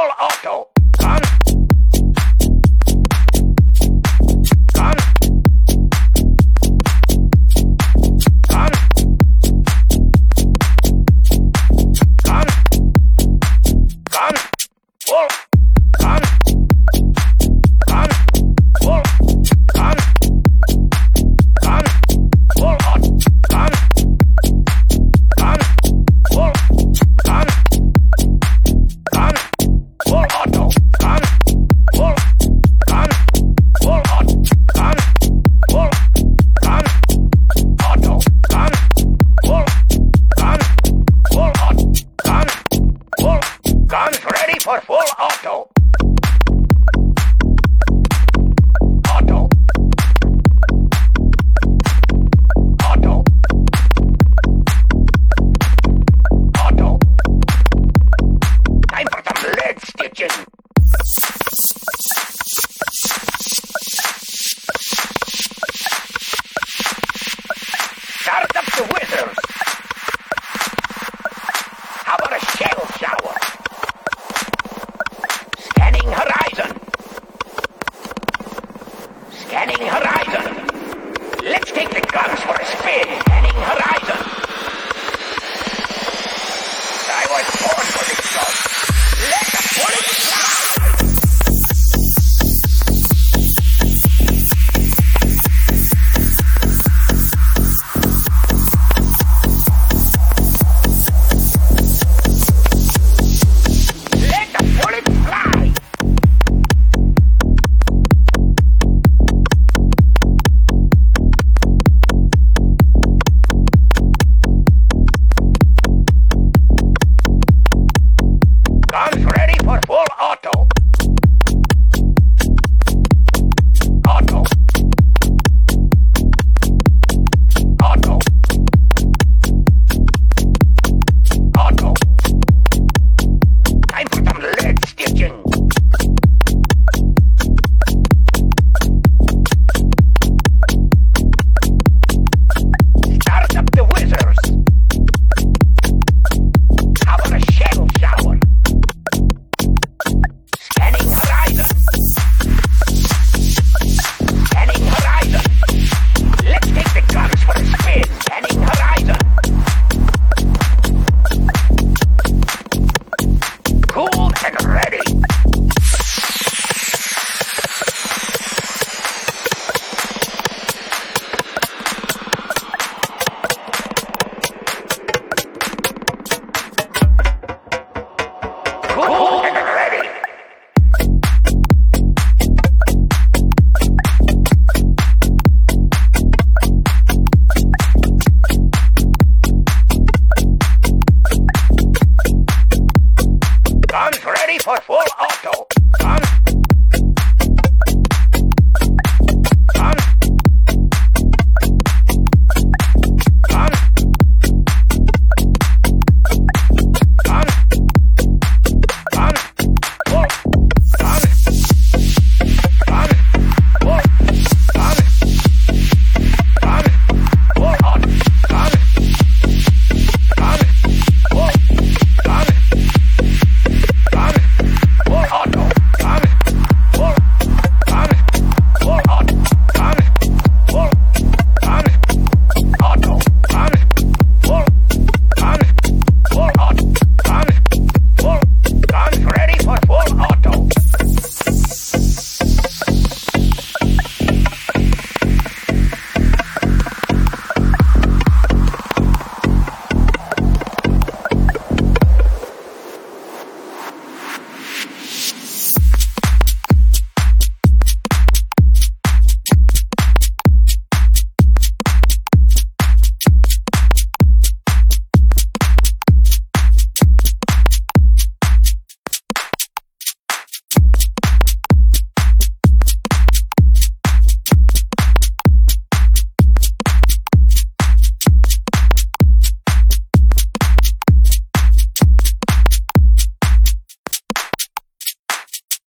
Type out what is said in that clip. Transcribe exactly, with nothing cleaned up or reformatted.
Full auto. Gun. Gun. Gun. Gun. Gun. Full. Gun. Gun. Full. Gun. Gun. Full hot. Gun. Gun. Full. Gun. Gun. Full auto. Gun. Full. Gun. Full hot. Gun. Full. Gun. Auto. Gun. Full. Gun. Full hot. Gun. Full. Guns ready for full auto. Auto. Auto. Auto. Time for some lead stitching. Start up the whizzers. How about a shell shower? Scanning horizon. Scanning horizon. Let's take the guns for a spin. Scanning horizon.